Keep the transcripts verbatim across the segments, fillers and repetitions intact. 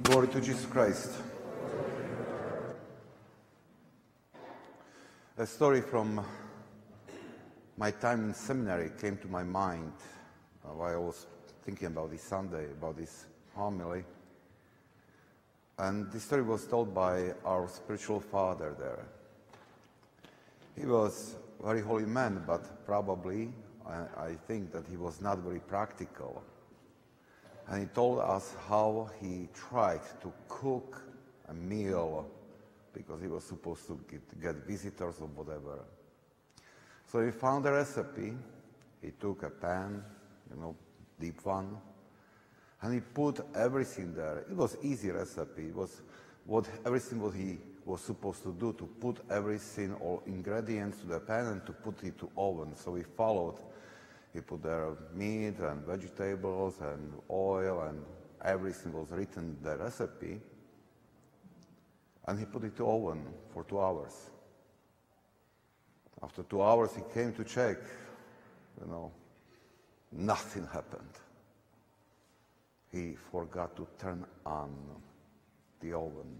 Glory to Jesus Christ. A story from my time in seminary came to my mind uh, while I was thinking about this Sunday, about this homily. And this story was told by our spiritual father there. He was a very holy man, but probably, I, I think that he was not very practical. And he told us how he tried to cook a meal because he was supposed to get, get visitors or whatever. So he found a recipe. He took a pan, you know, deep one, and he put everything there. It was easy recipe. It was what everything what he was supposed to do, to put everything, all ingredients to the pan and to put it to oven. So he followed. He put there meat and vegetables and oil and everything was written in the recipe. And he put it to oven for two hours. After two hours he came to check, you know, nothing happened. He forgot to turn on the oven.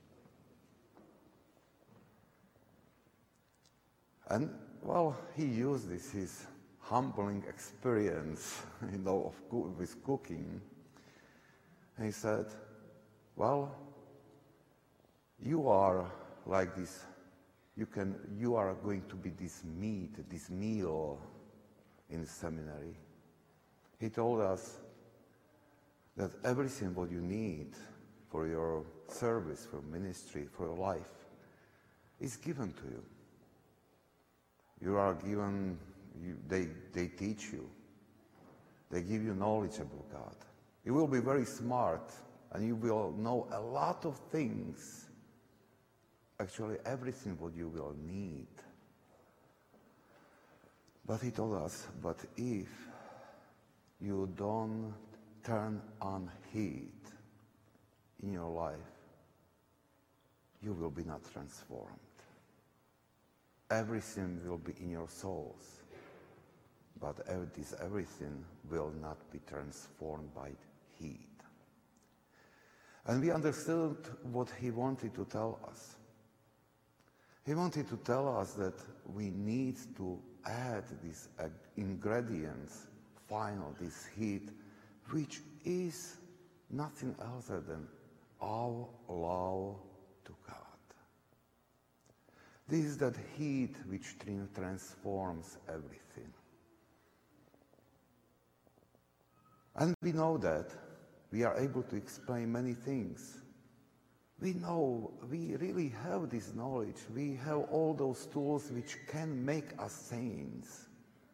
And, well, he used this, his humbling experience, you know, of co- with cooking. And he said, well, you are like this, you can, you are going to be this meat, this meal in seminary. He told us that everything what you need for your service, for ministry, for your life, is given to you. You are given, you, they, they teach you. They give you knowledge about God. You will be very smart and you will know a lot of things. Actually, everything what you will need. But he told us, but if you don't turn on heat in your life, you will be not transformed. Everything will be in your souls, but this everything will not be transformed by heat. And we understood what he wanted to tell us. He wanted to tell us that we need to add these uh, ingredients, final, this heat, which is nothing else than our love to God. This is that heat which transforms everything. And we know that. We are able to explain many things. We know, we really have this knowledge. We have all those tools which can make us saints.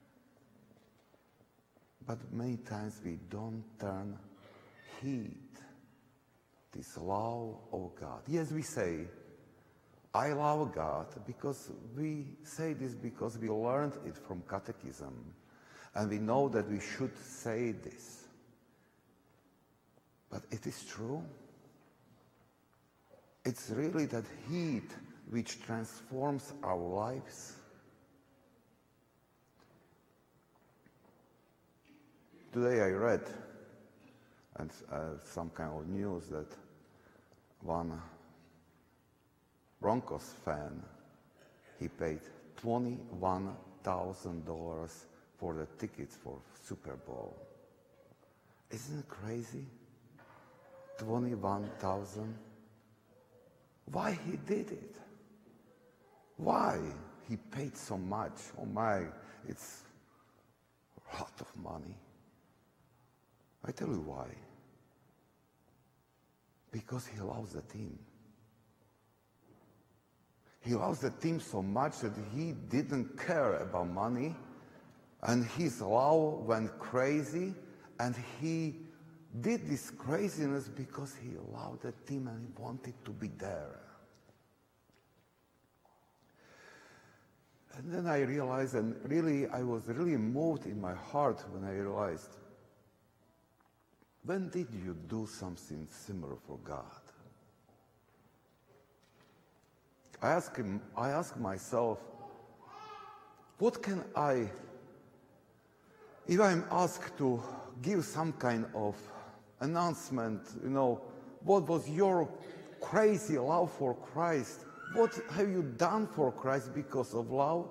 But many times we don't turn heed this love of God. Yes, we say, I love God, because we say this because we learned it from catechism. And we know that we should say this. But it is true. It's really that heat which transforms our lives. Today I read and uh, some kind of news that one Broncos fan, he paid twenty-one thousand dollars for the tickets for Super Bowl. Isn't it crazy? twenty-one thousand dollars. Why he did it? Why he paid so much? Oh my, it's a lot of money. I tell you why. Because he loves the team. He loves the team so much that he didn't care about money, and his love went crazy, and he did this craziness because he loved the team and he wanted to be there. And then I realized, and really, I was really moved in my heart when I realized, when did you do something similar for God? I ask him, I ask myself, what can I, if I'm asked to give some kind of announcement, you know, what was your crazy love for Christ? What have you done for Christ because of love?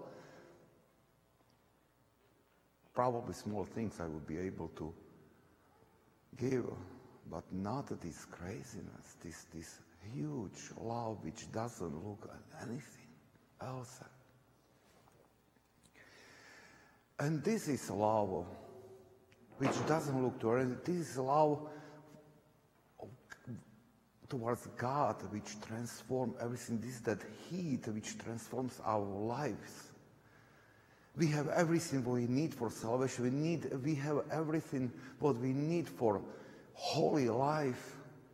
Probably small things I would be able to give, but not this craziness, this, this huge love which doesn't look at anything else. And this is love which doesn't look to anything. This is love towards God which transforms everything. This is that heat which transforms our lives. We have everything we need for salvation. We need, we have everything what we need for holy life.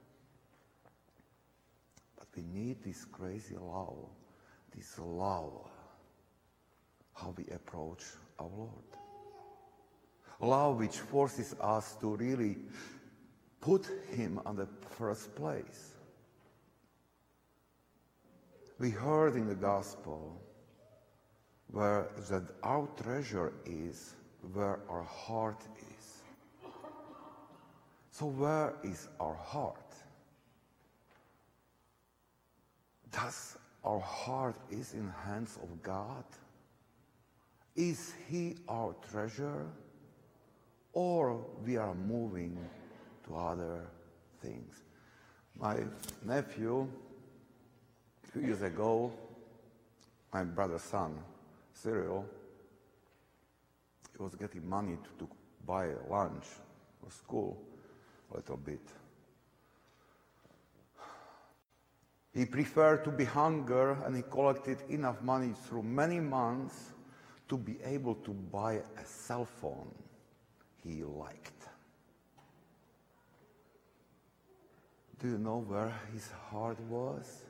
But we need this crazy love, this love, how we approach our Lord. Love which forces us to really put Him on the first place. We heard in the gospel where that our treasure is, where our heart is. So where is our heart? Does our heart is in the hands of God? Is He our treasure? Or we are moving to other things? My nephew, a few years ago, my brother's son, Cyril, he was getting money to, to buy lunch for school a little bit. He preferred to be hungry, and he collected enough money through many months to be able to buy a cell phone he liked. Do you know where his heart was?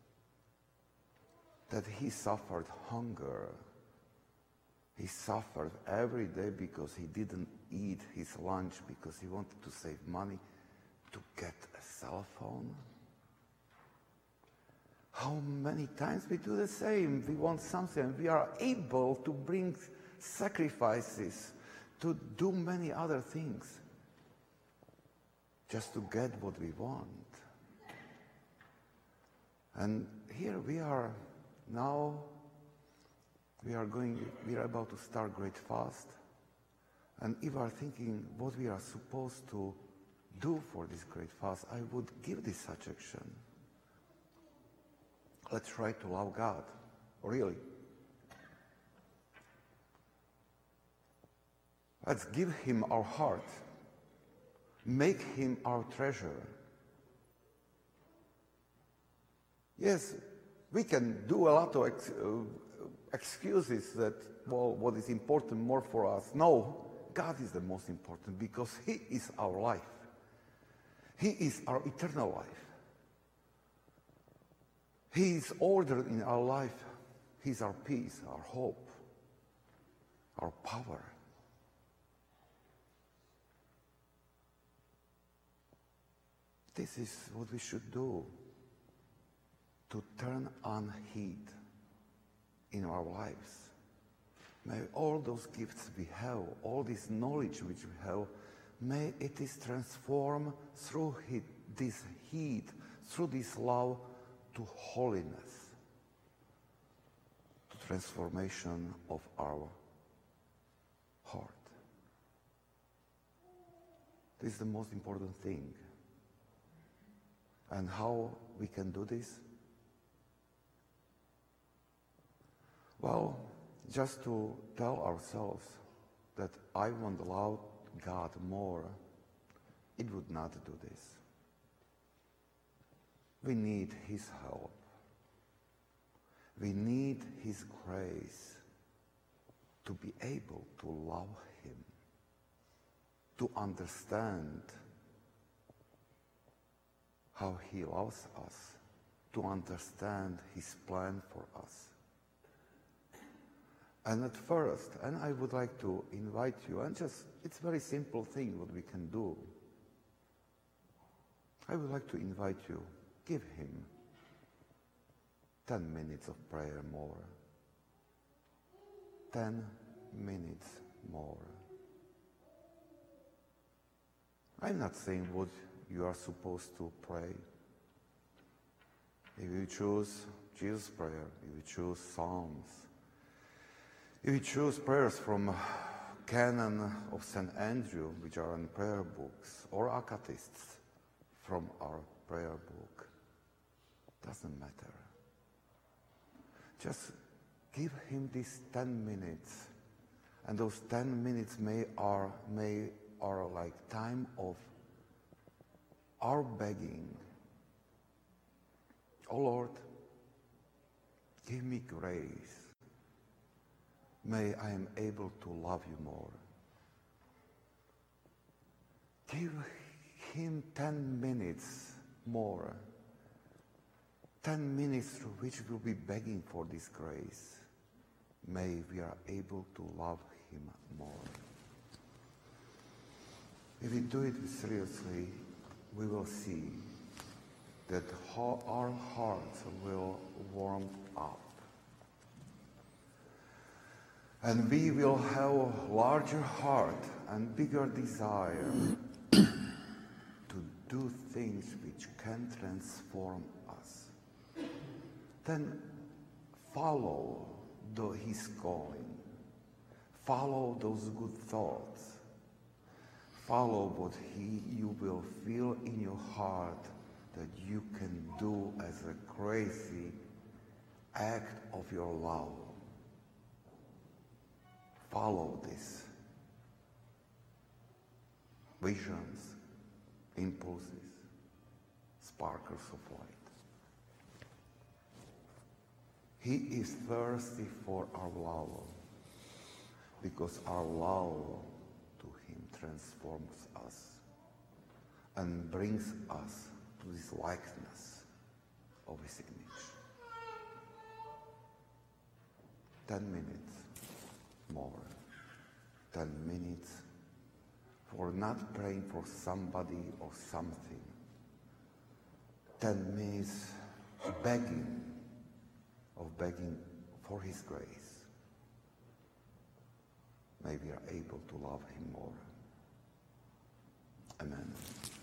That he suffered hunger. He suffered every day because he didn't eat his lunch because he wanted to save money to get a cell phone. How many times we do the same? We want something. We are able to bring sacrifices, to do many other things just to get what we want. And here we are now. We are going, we are about to start Great Fast. And if we are thinking what we are supposed to do for this Great Fast, I would give this suggestion. Let's try to love God, really. Let's give Him our heart. Make Him our treasure. Yes, we can do a lot of ex- uh, excuses that, well, what is important more for us. No, God is the most important because He is our life. He is our eternal life. He is order in our life. He is our peace, our hope, our power. This is what we should do, to turn on heat in our lives. May all those gifts we have, all this knowledge which we have, may it is transformed through heat, this heat, through this love, to holiness, to transformation of our heart. This is the most important thing. And how we can do this? Well, just to tell ourselves that I want to love God more, it would not do this. We need His help. We need His grace to be able to love Him, to understand how He loves us, to understand His plan for us. And at first, and I would like to invite you, and just, it's a very simple thing what we can do. I would like to invite you, give Him ten minutes of prayer more. Ten minutes more. I'm not saying what you are supposed to pray. If you choose Jesus' prayer, if you choose Psalms, if you choose prayers from Canon of Saint Andrew, which are in prayer books, or Acatists from our prayer book, doesn't matter. Just give him these ten minutes, and those ten minutes may are may are like time of our begging. Oh Lord, give me grace. May I am able to love you more. Give him ten minutes more. Ten minutes through which we'll be begging for this grace. May we are able to love him more. If we do it seriously, we will see that our hearts will warm up. And we will have a larger heart and bigger desire to do things which can transform us. Then follow the, his calling. Follow those good thoughts. Follow what he, you will feel in your heart that you can do as a crazy act of your love. Follow this. Visions, impulses, sparkles of light. He is thirsty for our love, because our love to him transforms us and brings us to this likeness of his image. Ten minutes more. Ten minutes for not praying for somebody or something. Ten minutes begging, of begging for his grace. May we are able to love him more. Amen.